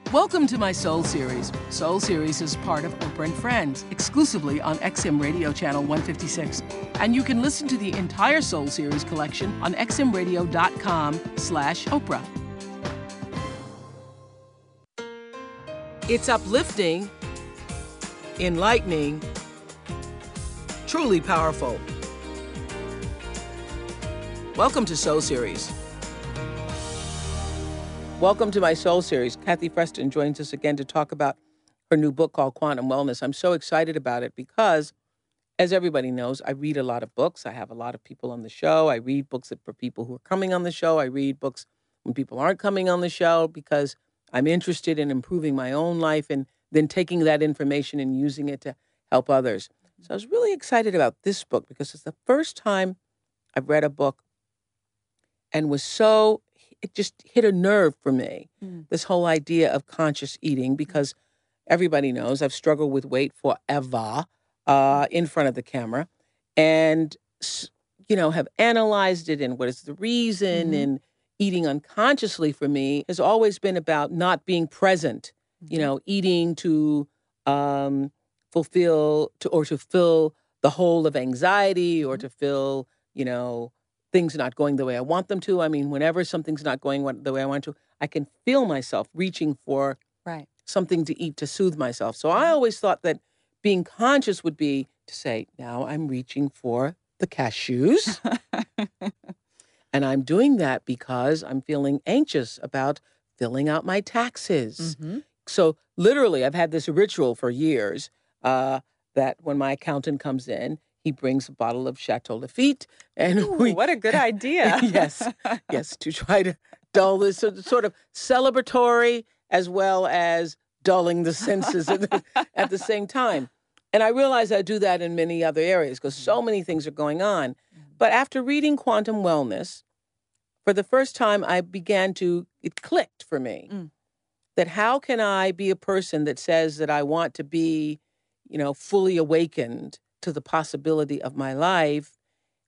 Welcome to my Soul Series. Soul Series is part of Oprah and Friends, exclusively on XM Radio Channel 156. And you can listen to the entire Soul Series collection on xmradio.com/Oprah. It's uplifting, enlightening, truly powerful. Welcome to Soul Series. Welcome to my Soul Series. Kathy Preston joins us again to talk about her new book called Quantum Wellness. I'm so excited about it because, as everybody knows, I read a lot of books. I have a lot of people on the show. I read books for people who are coming on the show. I read books when people aren't coming on the show because I'm interested in improving my own life and then taking that information and using it to help others. So I was really excited about this book because it's the first time I've read a book and it just hit a nerve for me, this whole idea of conscious eating, because everybody knows I've struggled with weight forever in front of the camera and, have analyzed it and what is the reason. And eating unconsciously for me has always been about not being present, eating to fulfill the hole of anxiety or to fill, things not going the way I want them to. I mean, whenever something's not going the way I want to, I can feel myself reaching for something to eat to soothe myself. So I always thought that being conscious would be to say, now I'm reaching for the cashews. And I'm doing that because I'm feeling anxious about filling out my taxes. So literally, I've had this ritual for years that when my accountant comes in, he brings a bottle of Chateau Lafite, and what a good idea! yes, to try to dull this sort of celebratory as well as dulling the senses at the same time. And I realize I do that in many other areas because so many things are going on. But after reading Quantum Wellness, for the first time, it clicked for me that how can I be a person that says that I want to be, fully awakened to the possibility of my life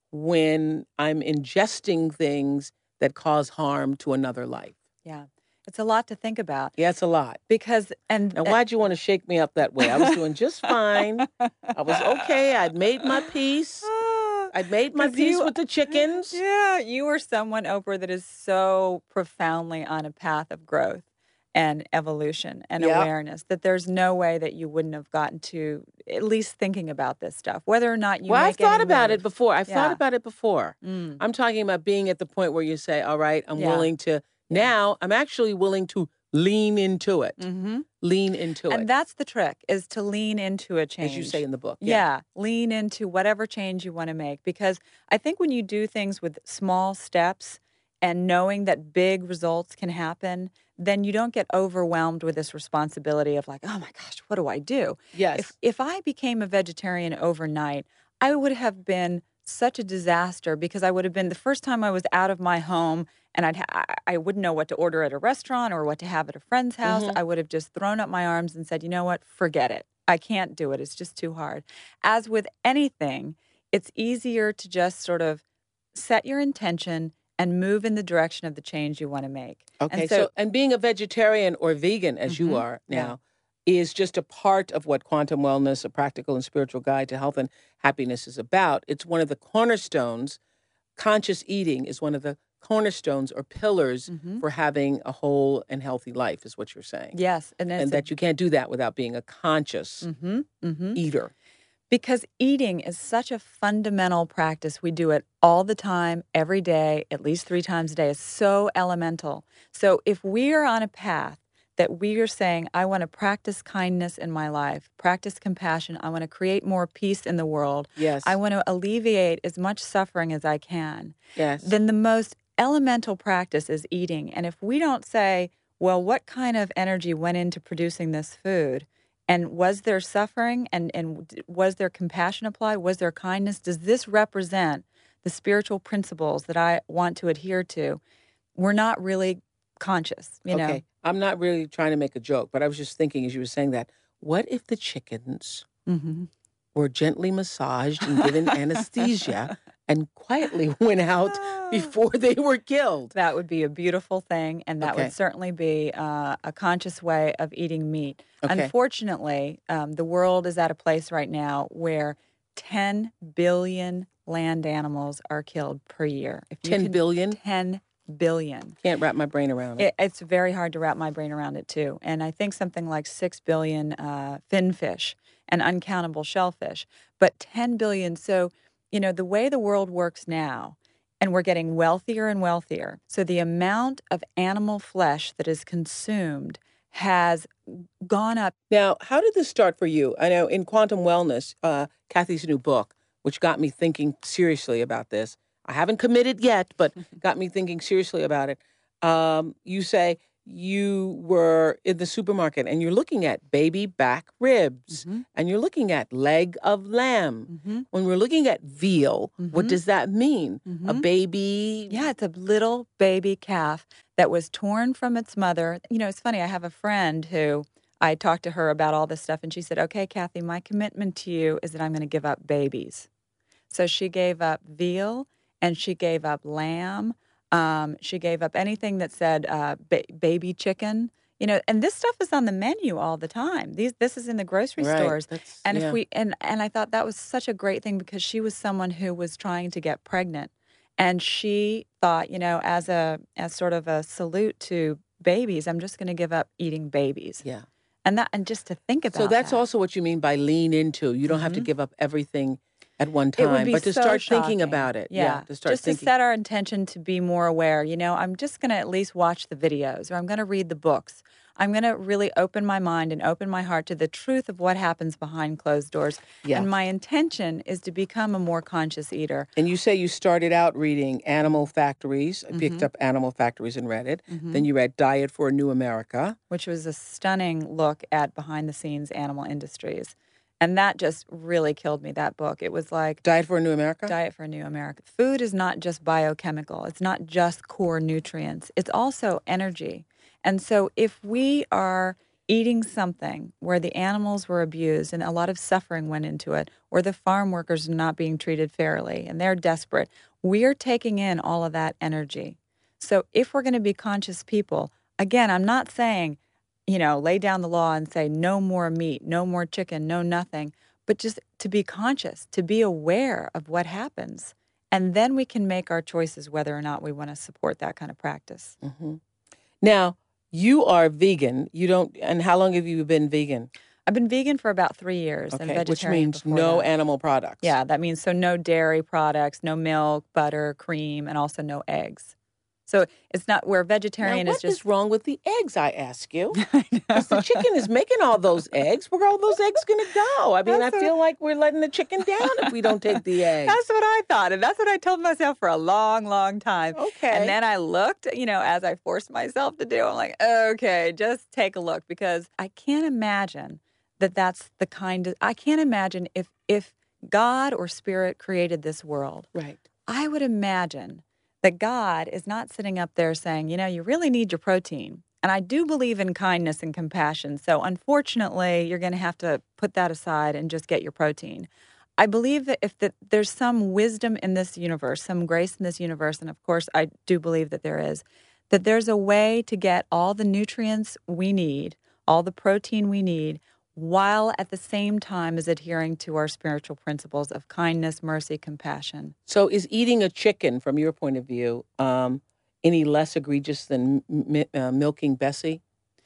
when I'm ingesting things that cause harm to another life. Yeah. It's a lot to think about. Yeah, it's a lot. Now, why'd you want to shake me up that way? I was doing just fine. I was okay. I'd made my peace. I'd made my peace with the chickens. Yeah, you are someone, Oprah, that is so profoundly on a path of growth and evolution and awareness that there's no way that you wouldn't have gotten to at least thinking about this stuff, whether or not you I've thought about it before. Thought about it before. Mm. I'm talking about being at the point where you say, all right, I'm willing to, now I'm actually willing to lean into it. Lean into it. And that's the trick, is to lean into a change. As you say in the book. Yeah, lean into whatever change you want to make. Because I think when you do things with small steps and knowing that big results can happen, then you don't get overwhelmed with this responsibility of like, oh my gosh, what do I do? Yes. If I became a vegetarian overnight, I would have been such a disaster because I would have been the first time I was out of my home and I wouldn't know what to order at a restaurant or what to have at a friend's house. I would have just thrown up my arms and said, you know what, forget it. I can't do it. It's just too hard. As with anything, it's easier to just sort of set your intention and move in the direction of the change you want to make. Okay, and being a vegetarian or vegan, as you are now, is just a part of what Quantum Wellness, a practical and spiritual guide to health and happiness, is about. It's one of the cornerstones. Conscious eating is one of the cornerstones or pillars for having a whole and healthy life, is what you're saying. Yes. And that you can't do that without being a conscious eater. Because eating is such a fundamental practice. We do it all the time, every day, at least 3 times a day. It's so elemental. So if we are on a path that we are saying, I want to practice kindness in my life, practice compassion, I want to create more peace in the world, yes, I want to alleviate as much suffering as I can, yes, then the most elemental practice is eating. And if we don't say, well, what kind of energy went into producing this food? And was there suffering and was there compassion applied? Was there kindness? Does this represent the spiritual principles that I want to adhere to? We're not really conscious, you know? I'm not really trying to make a joke, but I was just thinking as you were saying that, what if the chickens were gently massaged and given anesthesia and quietly went out before they were killed. That would be a beautiful thing, and that would Okay. certainly be a conscious way of eating meat. Okay. Unfortunately, the world is at a place right now where 10 billion land animals are killed per year. If you 10 can, billion? 10 billion. Can't wrap my brain around it. It's very hard to wrap my brain around it, too. And I think something like 6 billion finfish and uncountable shellfish, but 10 billion. So, the way the world works now, and we're getting wealthier and wealthier. So the amount of animal flesh that is consumed has gone up. Now, how did this start for you? I know in Quantum Wellness, Kathy's new book, which got me thinking seriously about this. I haven't committed yet, but got me thinking seriously about it. You say you were in the supermarket and you're looking at baby back ribs and you're looking at leg of lamb. When we're looking at veal, what does that mean? A baby? Yeah, it's a little baby calf that was torn from its mother. It's funny. I have a friend who I talked to her about all this stuff, and she said, "Okay, Kathy, my commitment to you is that I'm going to give up babies." So she gave up veal and she gave up lamb. She gave up anything that said baby chicken. And this stuff is on the menu all the time. This is in the grocery Right. stores. That's, And yeah. if we and I thought that was such a great thing because she was someone who was trying to get pregnant, and she thought, as sort of a salute to babies, I'm just going to give up eating babies. Yeah. And just to think about So that's that. also what you mean by lean into. You don't have to give up everything at one It would time, be but to so start thinking shocking. about it. Yeah. To start Just to thinking. set our intention to be more aware. I'm just going to at least watch the videos, or I'm going to read the books. I'm going to really open my mind and open my heart to the truth of what happens behind closed doors. Yeah. And my intention is to become a more conscious eater. And you say you started out reading Animal Factories. I picked up Animal Factories and read it. Then you read Diet for a New America. Which was a stunning look at behind the scenes animal industries. And that just really killed me, that book. It was like Diet for a New America? Diet for a New America. Food is not just biochemical. It's not just core nutrients. It's also energy. And so if we are eating something where the animals were abused and a lot of suffering went into it, or the farm workers are not being treated fairly and they're desperate, we are taking in all of that energy. So if we're going to be conscious people, again, I'm not saying, lay down the law and say no more meat, no more chicken, no nothing, but just to be conscious, to be aware of what happens. And then we can make our choices whether or not we want to support that kind of practice. Now, you are vegan. And how long have you been vegan? I've been vegan for about 3 years and Okay, vegetarian which means before no that. animal products. Yeah, that means so no dairy products, no milk, butter, cream, and also no eggs. So it's not where Now, vegetarian what is just is wrong with the eggs, I ask you? I Because the know. chicken is making all those eggs. Where are all those eggs going to go? I mean, That's I feel like we're letting the chicken down if we don't take the eggs. That's what I thought. And that's what I told myself for a long, long time. Okay. And then I looked, as I forced myself to do, I'm like, okay, just take a look because I can't imagine that's the I can't imagine if God or spirit created this world. Right. I would imagine that God is not sitting up there saying, you really need your protein. And I do believe in kindness and compassion. So unfortunately, you're going to have to put that aside and just get your protein. I believe that there's some wisdom in this universe, some grace in this universe, and of course I do believe that there is, that there's a way to get all the nutrients we need, all the protein we need, while at the same time is adhering to our spiritual principles of kindness, mercy, compassion. So is eating a chicken, from your point of view, any less egregious than milking Bessie?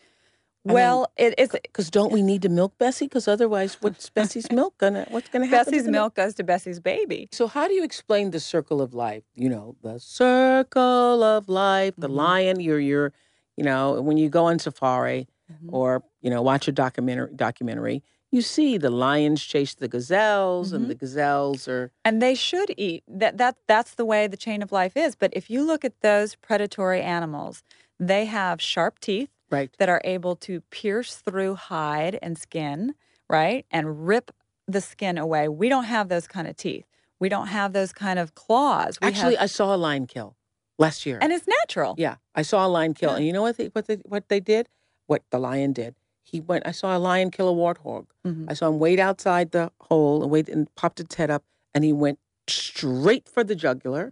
Well, it's Because don't we need to milk Bessie? Because otherwise, what's Bessie's milk what's gonna happen? Bessie's to the milk goes to Bessie's baby. So how do you explain the circle of life? The circle of life, the lion. You're, when you go on safari or watch a documentary, you see the lions chase the gazelles, and the gazelles are. And they should eat. That's the way the chain of life is. But if you look at those predatory animals, they have sharp teeth. Right. That are able to pierce through hide and skin, right, and rip the skin away. We don't have those kind of teeth. We don't have those kind of claws. Actually, I saw a lion kill last year. And it's natural. Yeah, I saw a lion kill, Yeah. and you know what they did? What the lion did? I saw a lion kill a warthog. I saw him wait outside the hole and popped its head up, and he went straight for the jugular,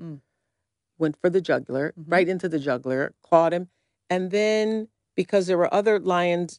went for the jugular, right into the jugular, clawed him. And then, because there were other lions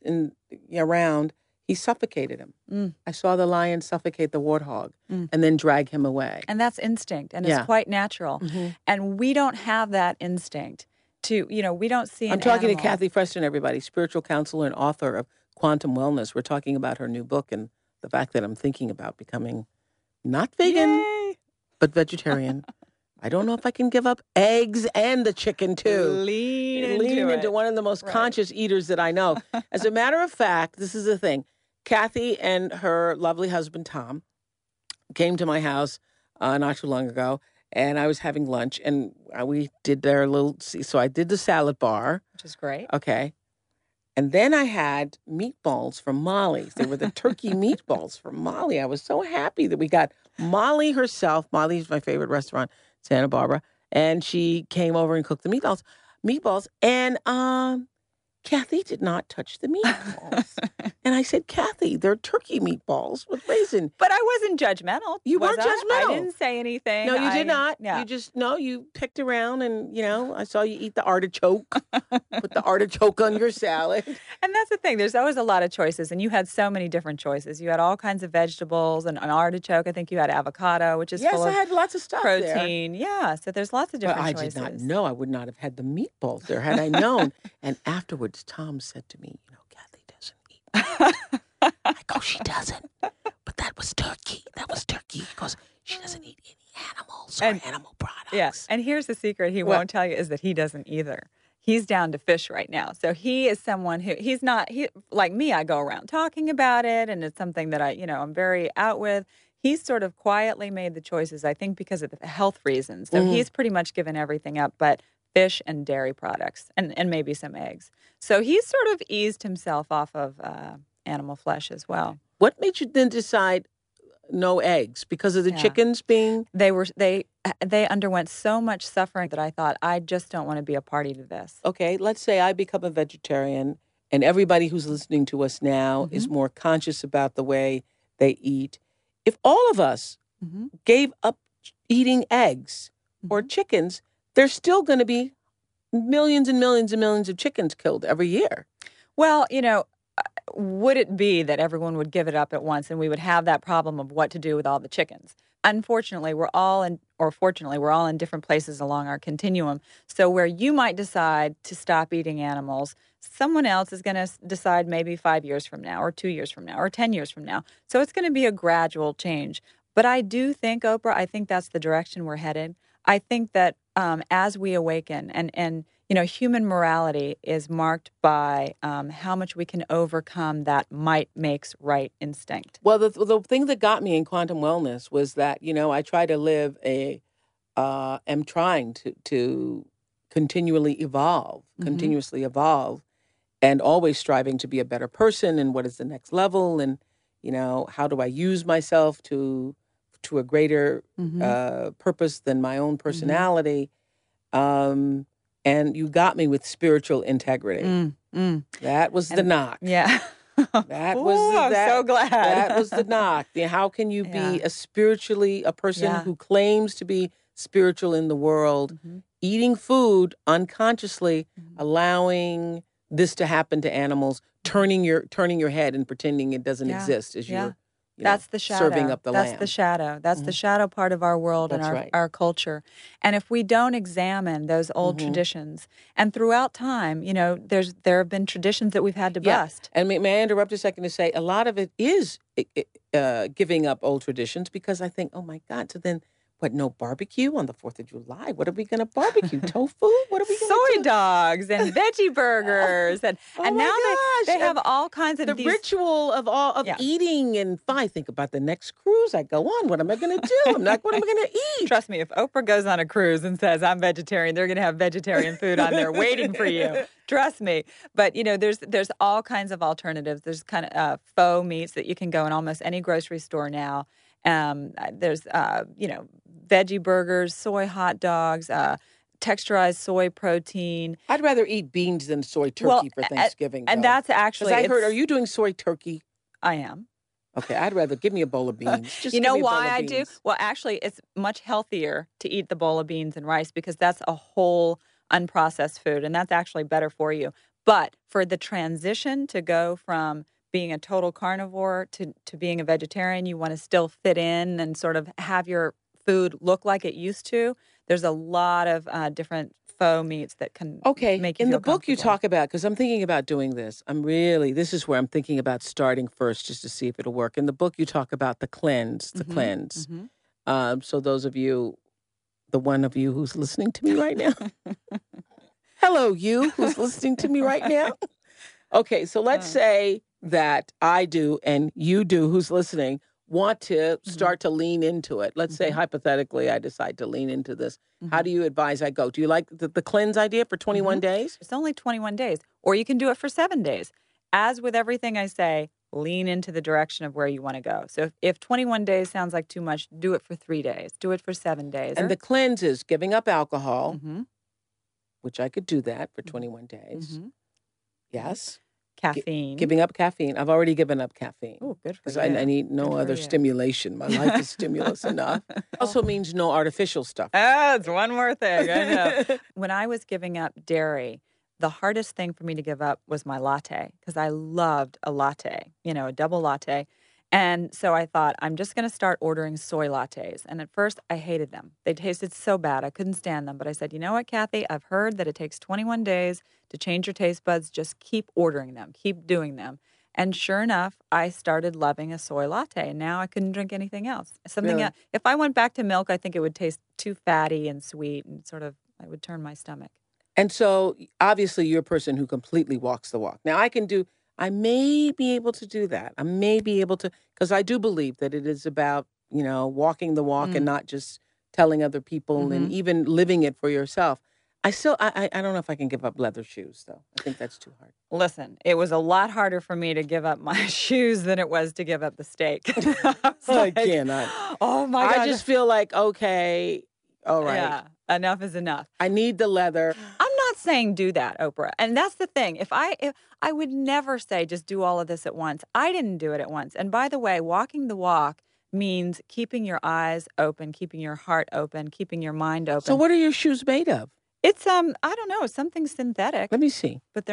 around, he suffocated him. I saw the lion suffocate the warthog and then drag him away. And that's instinct, and Yeah. it's quite natural. And we don't have that instinct to, we don't see an I'm talking animal. to Kathy Freston, everybody, spiritual counselor and author of Quantum Wellness. We're talking about her new book and the fact that I'm thinking about becoming not vegan, Yay! but vegetarian. I don't know if I can give up eggs and the chicken too. Lean into it. one of the most Right. conscious eaters that I know. As a matter of fact, this is the thing. Kathy and her lovely husband, Tom, came to my house not too long ago, and I was having lunch, and we did their little, so I did the salad bar. Which is great. Okay. And then I had meatballs from Molly's. They were the turkey meatballs from Molly. I was so happy that we got Molly herself. Molly's my favorite restaurant, Santa Barbara. And she came over and cooked the meatballs. And Kathy did not touch the meatballs. And I said, Kathy, they're turkey meatballs with raisin. But I wasn't judgmental. You was weren't I? judgmental. I didn't say anything. No, you did not. Yeah. You just, no, you picked around and, I saw you eat the artichoke. Put the artichoke on your salad. And that's the thing. There's always a lot of choices, and you had so many different choices. You had all kinds of vegetables and an artichoke. I think you had avocado, which is Yes, full I of had lots of stuff there. protein. Yeah, so there's lots of But different I choices. did not know. I would not have had the meatballs there had I known. And afterwards, Tom said to me, Kathy doesn't eat. I go, she doesn't. But that was turkey. That was turkey. He goes, she doesn't eat any animals or animal products. Yes, and here's the secret he won't tell you is that he doesn't either. He's down to fish right now. So he is someone who, like me, I go around talking about it, and it's something that I'm very out with. He's sort of quietly made the choices, I think, because of the health reasons. So he's pretty much given everything up, but fish and dairy products and maybe some eggs. So he's sort of eased himself off of animal flesh as well. What made you then decide no eggs? Because of the chickens being? They underwent so much suffering that I thought, I just don't want to be a party to this. Okay, let's say I become a vegetarian and everybody who's listening to us now is more conscious about the way they eat. If all of us gave up eating eggs or chickens, there's still going to be millions and millions and millions of chickens killed every year. Well, would it be that everyone would give it up at once and we would have that problem of what to do with all the chickens? Unfortunately, fortunately, we're all in different places along our continuum. So where you might decide to stop eating animals, someone else is going to decide maybe 5 years from now or 2 years from now or 10 years from now. So it's going to be a gradual change. But I do think, Oprah, I think that's the direction we're headed. I think that as we awaken and human morality is marked by how much we can overcome that might makes right instinct. Well, the thing that got me in quantum wellness was that, I try to live am trying to continually evolve, continuously evolve, and always striving to be a better person and what is the next level and, how do I use myself to a greater purpose than my own personality. And you got me with spiritual integrity. That was the knock. Yeah. That was I'm so glad. That was the knock. How can you be a person who claims to be spiritual in the world, eating food unconsciously, allowing this to happen to animals, turning your head and pretending it doesn't exist as you're that's the shadow. Serving up the lamb. That's the shadow. That's the shadow part of our world and our culture. And if we don't examine those old traditions, and throughout time, there have been traditions that we've had to bust. And may I interrupt a second to say a lot of it is giving up old traditions because I think, oh my God, so then no barbecue on the 4th of July? What are we going to barbecue? Tofu? What are we going to do? Soy dogs and veggie burgers. And now they have all kinds of the ritual of eating. And I think about the next cruise I go on. What am I going to do? What am I going to eat? Trust me, if Oprah goes on a cruise and says, I'm vegetarian, they're going to have vegetarian food on there waiting for you. Trust me. But, there's all kinds of alternatives. There's kind of faux meats that you can go in almost any grocery store now. There's, veggie burgers, soy hot dogs, texturized soy protein. I'd rather eat beans than soy turkey for Thanksgiving. And that's actually... Because I heard, are you doing soy turkey? I am. Okay, I'd rather give me a bowl of beans. Just You give know me a bowl why of I do? beans. Well, actually, it's much healthier to eat the bowl of beans and rice because that's a whole unprocessed food, and that's actually better for you. But for the transition to go from being a total carnivore to being a vegetarian, you want to still fit in and sort of have your food look like it used to. There's a lot of different faux meats that can Okay, make you in the feel book you comfortable. talk about, because I'm thinking about doing this. This is where I'm thinking about starting first just to see if it'll work. In the book you talk about the Mm-hmm. cleanse. Mm-hmm. So those of you, the one of you who's listening to me right now, hello, you who's listening to me right now. Okay, so let's Uh, say that I do and you do, who's listening, want to mm-hmm. start to lean into it. Let's say Mm-hmm. hypothetically I decide to lean into this. How Mm-hmm. do you advise I go? Do you like the cleanse idea for Mm-hmm. 21 days? It's only 21 days, or you can do it for 7 days. As with everything I say, lean into the direction of where you want to go. So if 21 days sounds like too much, do it for 3 days, do it for 7 days. And the cleanse is giving up alcohol, Mm-hmm. which I could do that for Mm-hmm. 21 days. Mm-hmm. Yes. Caffeine. Giving up caffeine. I've already given up caffeine Oh, good for because you. I need no Good for other you. stimulation. My life is stimulus enough. Also means no artificial stuff. Oh, it's one more thing. I know. When I was giving up dairy, the hardest thing for me to give up was my latte because I loved a latte, a double latte. And so I thought, I'm just going to start ordering soy lattes. And at first, I hated them. They tasted so bad. I couldn't stand them. But I said, you know what, Kathy? I've heard that it takes 21 days to change your taste buds. Just keep ordering them, keep doing them. And sure enough, I started loving a soy latte, and now I couldn't drink anything else. Something Really? else. If I went back to milk, I think it would taste too fatty and sweet, and sort of I would turn my stomach. And so obviously you're a person who completely walks the walk. Now I may be able to do that. I may be able to, because I do believe that it is about, walking the walk and Mm. not just telling other people and Hmm. even living it for yourself. I don't know if I can give up leather shoes though. I think that's too hard. Listen, it was a lot harder for me to give up my shoes than it was to give up the steak. I was I like, cannot. oh my I God. just feel like, okay, all right. Yeah, enough is enough. I need the leather. I'm not saying do that, Oprah. And that's the thing. If I would never say just do all of this at once. I didn't do it at once. And by the way, walking the walk means keeping your eyes open, keeping your heart open, keeping your mind So open. what are your shoes made of? It's I don't know, something synthetic, Let me see. but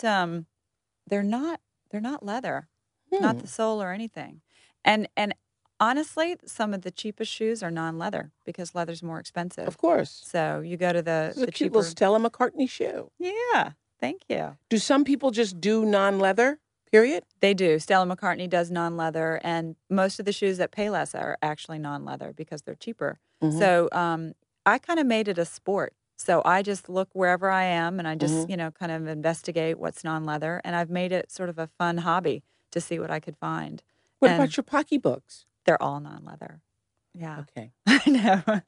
they're not they're not leather, not Hmm. the sole or anything. And honestly, some of the cheapest shoes are non-leather because leather's more expensive. Of course. So you go to This is a the cute little cheaper. Stella McCartney shoe. Yeah, thank you. Do some people just do non-leather, period? They do. Stella McCartney does non-leather, and most of the shoes at Payless are actually non-leather because they're cheaper. Mhm. So I kind of made it a sport. So I just look wherever I am, and I just Mhm. kind of investigate what's non-leather, and I've made it sort of a fun hobby to see what I could find. What And about your pocketbooks? they're all non-leather. Yeah, Okay. I know.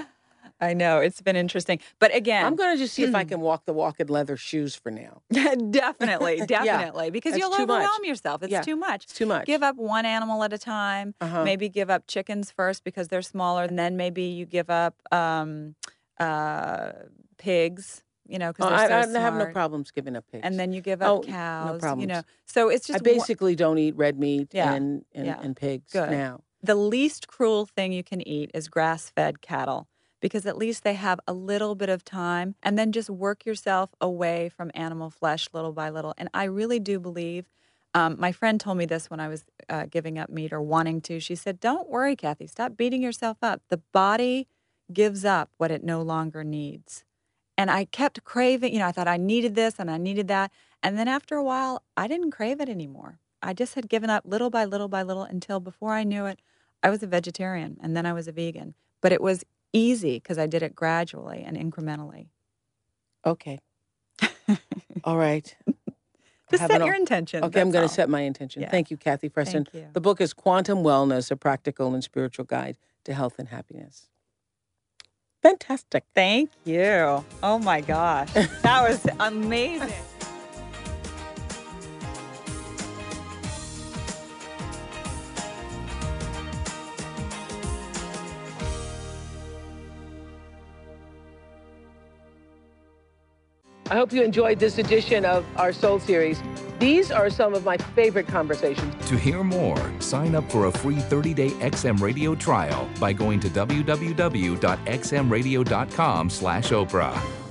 I know. It's been interesting, but I'm again, going to just see if I can walk the walk in leather shoes for now. definitely, Yeah, definitely, because that's you'll too much. overwhelm yourself. It's Yeah, too much. it's too much. Give up one animal at a time. Uh-huh. Maybe give up chickens first because they're smaller, and then maybe you give up pigs. Because Oh, they're so I smart. have no problems giving up pigs. And then you give Oh, up no cows. problems. So it's I just basically don't eat red meat Yeah, and yeah. pigs Good. now. The least cruel thing you can eat is grass-fed cattle because at least they have a little bit of time, and then just work yourself away from animal flesh little by little. And I really do believe, my friend told me this when I was giving up meat or wanting to. She said, don't worry, Kathy, stop beating yourself up. The body gives up what it no longer needs. And I kept craving, I thought I needed this and I needed that. And then after a while, I didn't crave it anymore. I just had given up little by little by little until before I knew it, I was a vegetarian and then I was a vegan. But it was easy because I did it gradually and incrementally. Okay. All right. Just set your intention. Okay, I'm going to set my intention. Yeah. Thank you, Kathy Preston. Thank you. The book is Quantum Wellness, A Practical and Spiritual Guide to Health and Happiness. Fantastic. Thank you. Oh my gosh. That was amazing. I hope you enjoyed this edition of our Soul Series. These are some of my favorite conversations. To hear more, sign up for a free 30-day XM Radio trial by going to www.xmradio.com/Oprah.